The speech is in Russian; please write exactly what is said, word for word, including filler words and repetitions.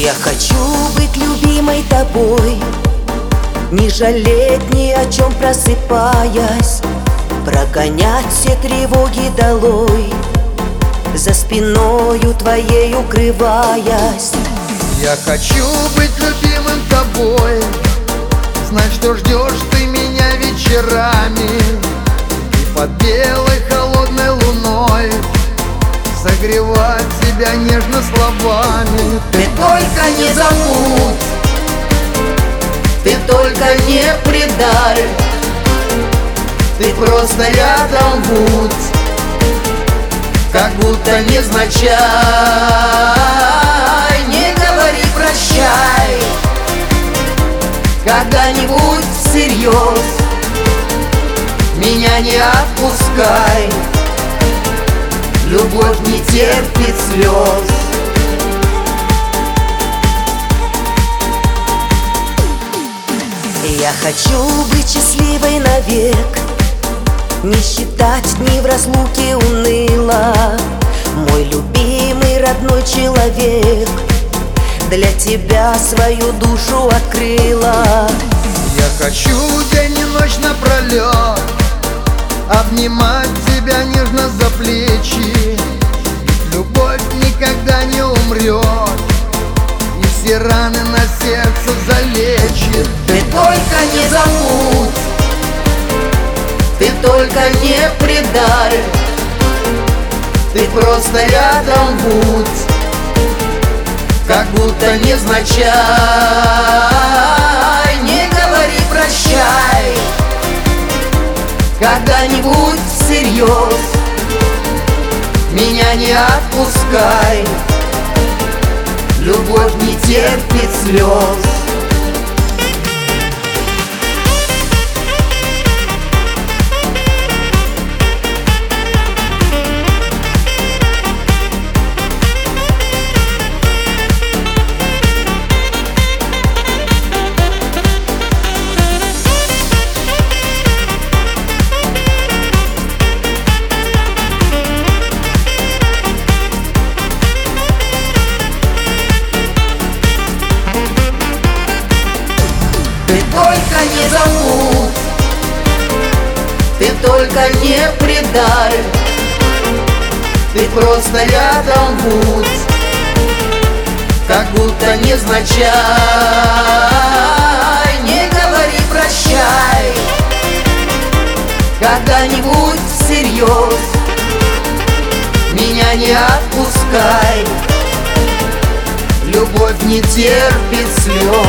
Я хочу быть любимой тобой, не жалеть ни о чем просыпаясь, прогонять все тревоги долой, за спиною твоей укрываясь. Я хочу быть любимым тобой, знать, что ждешь ты меня вечерами, и под белой холодной луной согревать тебя нежно словами. Ты только не забудь, ты только не предай, ты просто рядом будь, как будто невзначай. Не говори прощай, когда-нибудь всерьез меня не отпускай. Любовь не терпит слез. Я хочу быть счастливой навек, не считать дни в разлуке уныло. Мой любимый родной человек для тебя свою душу открыла. Я хочу день и ночь напролет обнимать тебя нежно за плечи, ведь любовь никогда не умрет и все раны на сердце залечит. Ты только не забудь, ты только не предай, ты просто рядом будь, как будто невзначай. Не говори прощай, когда-нибудь всерьез меня не отпускай. Любовь не терпит слез. Ты только не забудь, ты только не предай, ты просто рядом будь, как будто невзначай. Не говори прощай, когда-нибудь всерьез меня не отпускай. Любовь не терпит слез.